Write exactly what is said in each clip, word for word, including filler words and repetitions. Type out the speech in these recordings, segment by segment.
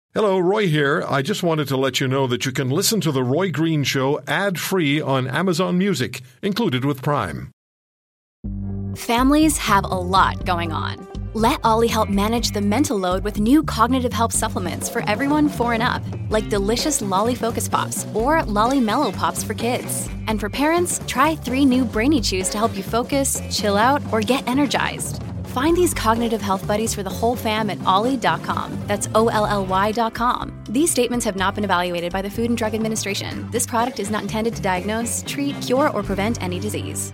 Hello, Roy here. I just wanted to let you know that you can listen to The Roy Green Show ad-free on Amazon Music, included with Prime. Families have a lot going on. Let Ollie help manage the mental load with new cognitive help supplements for everyone four and up, like delicious Lolly Focus Pops or Lolly Mellow Pops for kids. And for parents, try three new Brainy Chews to help you focus, chill out, or get energized. Find these cognitive health buddies for the whole fam at ollie dot com. That's O L L Y dot com. These statements have not been evaluated by the Food and Drug Administration. This product is not intended to diagnose, treat, cure, or prevent any disease.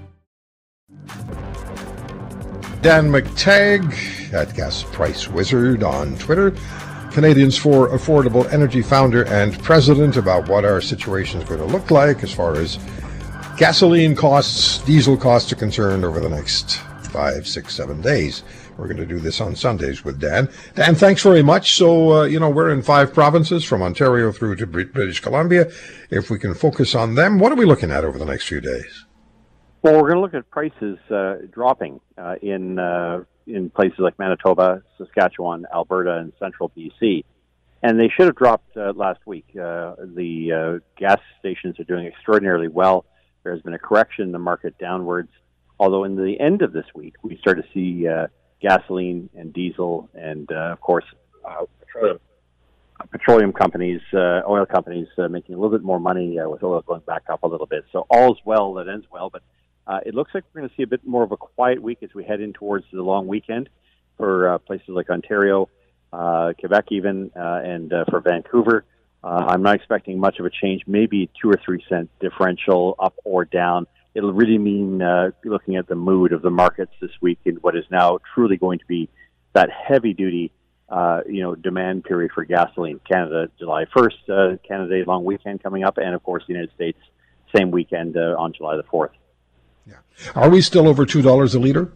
Dan McTagg at Gas Price Wizard on Twitter. Canadians for Affordable Energy founder and president, about what our situation is going to look like as far as gasoline costs, diesel costs are concerned over the next five, six, seven days. We're going to do this on Sundays with Dan. Dan, thanks very much. So, uh, you know, we're in five provinces from Ontario through to British Columbia. If we can focus on them, what are we looking at over the next few days? Well, we're going to look at prices uh, dropping uh, in uh, in places like Manitoba, Saskatchewan, Alberta, and central B C. And they should have dropped uh, last week. Uh, the uh, gas stations are doing extraordinarily well. There has been a correction in the market downwards. Although in the end of this week, we start to see uh, gasoline and diesel and, uh, of course, uh, petroleum, uh, petroleum companies, uh, oil companies uh, making a little bit more money uh, with oil going back up a little bit. So all's well that ends well. But uh, it looks like we're going to see a bit more of a quiet week as we head in towards the long weekend for uh, places like Ontario, uh, Quebec even, uh, and uh, for Vancouver. Uh, I'm not expecting much of a change, maybe two or three cent differential up or down. It'll really mean uh, looking at the mood of the markets this week in what is now truly going to be that heavy-duty, uh, you know, demand period for gasoline. Canada, July first, uh, Canada Day long weekend coming up, and of course, the United States, same weekend uh, on July the fourth. Yeah. Are we still over two dollars a liter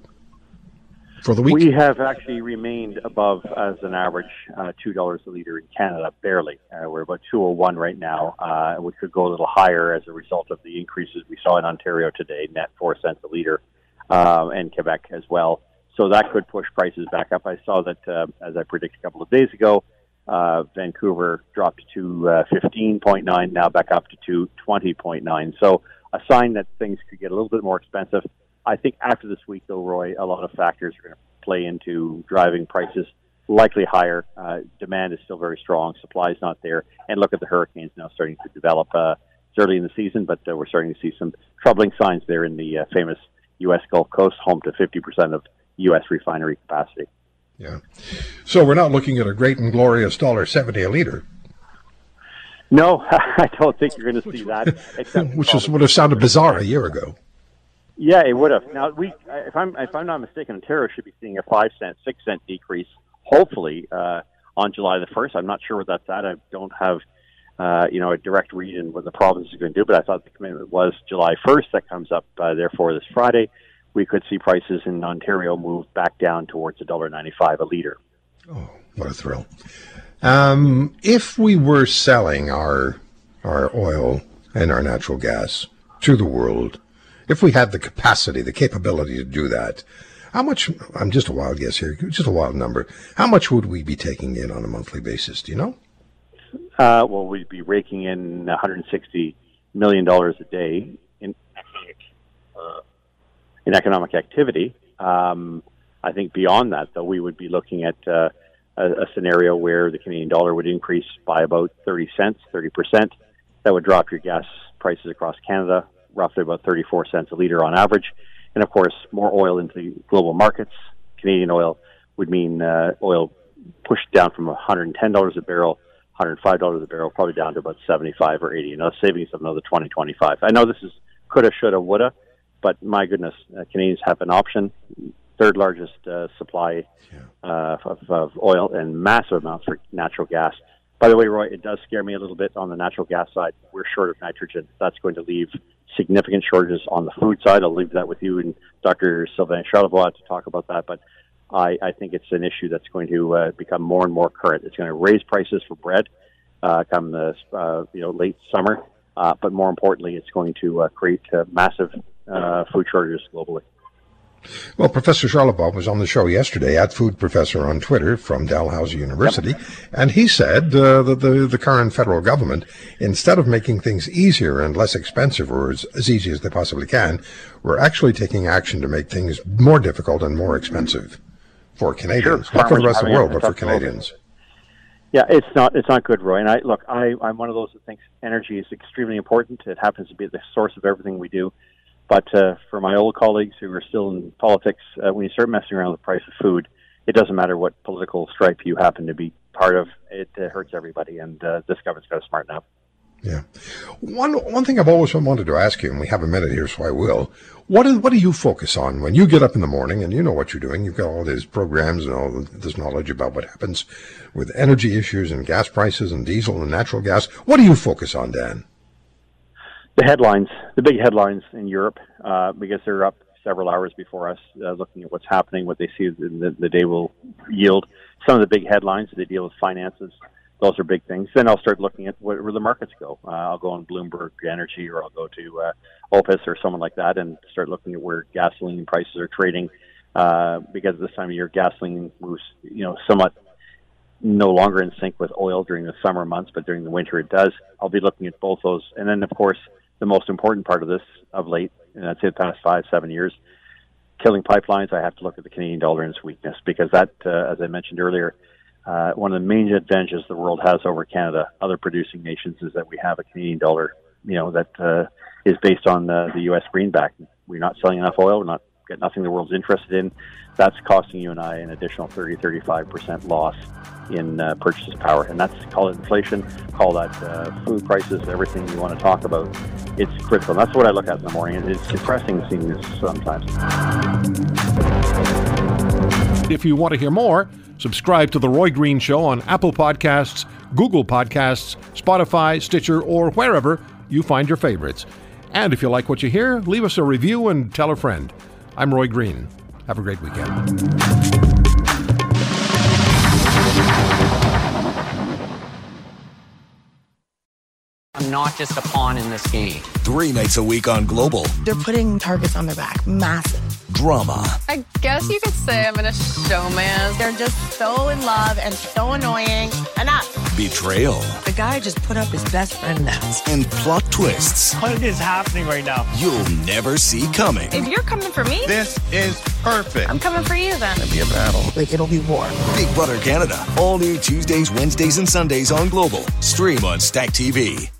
for the week? We have actually remained above, as an average, uh, two dollars a liter in Canada, barely. Uh, we're about two oh one right now. Uh, we could go a little higher as a result of the increases we saw in Ontario today, net four cents a liter, uh, and Quebec as well. So that could push prices back up. I saw that, uh, as I predicted a couple of days ago, uh, Vancouver dropped to uh, fifteen point nine, now back up to two twenty point nine. So a sign that things could get a little bit more expensive. I think after this week, though, Roy, a lot of factors are going to play into driving prices likely higher. Uh, demand is still very strong. Supply is not there. And look at the hurricanes now starting to develop. Uh, it's early in the season, but uh, we're starting to see some troubling signs there in the uh, famous U S Gulf Coast, home to fifty percent of U S refinery capacity. Yeah. So we're not looking at a great and glorious one dollar seventy a liter. No, I don't think you're going to see that. Except Which is, would have sounded bizarre a year ago. Yeah, it would have. Now, we, if I'm if I'm not mistaken, Ontario should be seeing a five cent, six cent decrease, hopefully uh, on July the first. I'm not sure what that's at. I don't have, uh, you know, a direct read in what the province is going to do. But I thought the commitment was July first. That comes up, uh, therefore, this Friday. We could see prices in Ontario move back down towards one dollar ninety-five a liter. Oh, what a thrill! Um, if we were selling our our oil and our natural gas to the world, if we had the capacity, the capability to do that, how much, I'm just a wild guess here, just a wild number, how much would we be taking in on a monthly basis? Do you know? Uh, well, we'd be raking in one hundred sixty million dollars a day in economic, uh, in economic activity. Um, I think beyond that, though, we would be looking at uh, a, a scenario where the Canadian dollar would increase by about thirty cents, thirty percent. That would drop your gas prices across Canada roughly about thirty-four cents a liter on average. And of course, more oil into the global markets. Canadian oil would mean uh, oil pushed down from one hundred ten dollars a barrel, one hundred five dollars a barrel, probably down to about seventy-five or eighty. You know, savings of another twenty, twenty-five. I know this is coulda, shoulda, woulda, but my goodness, uh, Canadians have an option. Third largest uh, supply uh, of, of oil and massive amounts for natural gas. By the way, Roy, it does scare me a little bit on the natural gas side. We're short of nitrogen. That's going to leave significant shortages on the food side. I'll leave that with you and Doctor Sylvain Charlevoix to talk about that. But I, I think it's an issue that's going to uh, become more and more current. It's going to raise prices for bread uh, come the uh, you know late summer. Uh, but more importantly, it's going to uh, create uh, massive uh, food shortages globally. Well, Professor Charlebois was on the show yesterday, at Food Professor on Twitter from Dalhousie University, yep. and he said uh, that the, the current federal government, instead of making things easier and less expensive, or as, as easy as they possibly can, we're actually taking action to make things more difficult and more expensive for Canadians, sure, not for the rest of the world, but for Canadians. Yeah, it's not it's not good, Roy. And I look, I, I'm one of those that thinks energy is extremely important. It happens to be the source of everything we do. But uh, for my old colleagues who are still in politics, uh, when you start messing around with the price of food, it doesn't matter what political stripe you happen to be part of. It uh, hurts everybody, and uh, this government's got to smarten up. Yeah. One one thing I've always wanted to ask you, and we have a minute here, so I will. What is, what do you focus on when you get up in the morning, and you know what you're doing? You've got all these programs and all this knowledge about what happens with energy issues and gas prices and diesel and natural gas. What do you focus on, Dan? The headlines, the big headlines in Europe, uh, because they're up several hours before us, uh, looking at what's happening, what they see the, the day will yield. Some of the big headlines, they deal with finances. Those are big things. Then I'll start looking at where, where the markets go. Uh, I'll go on Bloomberg Energy, or I'll go to uh, Opus or someone like that, and start looking at where gasoline prices are trading. Uh, because at this time of year, gasoline moves, you know, somewhat no longer in sync with oil during the summer months, but during the winter it does. I'll be looking at both those. And then, of course, the most important part of this of late, and I'd say the past five, seven years, killing pipelines, I have to look at the Canadian dollar and its weakness, because that, uh, as I mentioned earlier, uh, one of the main advantages the world has over Canada, other producing nations, is that we have a Canadian dollar, you know, that uh, is based on uh, the U S greenback. We're not selling enough oil, we're not getting nothing the world's interested in. That's costing you and I an additional thirty, thirty-five percent loss in uh, purchasing power. And that's, call it inflation, call that uh, food prices, everything you want to talk about. It's critical. And that's what I look at in the morning. It's depressing seeing this sometimes. If you want to hear more, subscribe to The Roy Green Show on Apple Podcasts, Google Podcasts, Spotify, Stitcher, or wherever you find your favorites. And if you like what you hear, leave us a review and tell a friend. I'm Roy Green. Have a great weekend. I'm not just a pawn in this game. Three nights a week on Global. They're putting targets on their back. Massive. Drama. I guess you could say I'm in a showman. They're just so in love and so annoying. Enough. Betrayal. The guy just put up his best friend now. And plot twists. What is happening right now? You'll never see coming. If you're coming for me, this is perfect. I'm coming for you then. It'll be a battle. Like, it'll be war. Big Brother Canada. All new Tuesdays, Wednesdays, and Sundays on Global. Stream on Stack T V.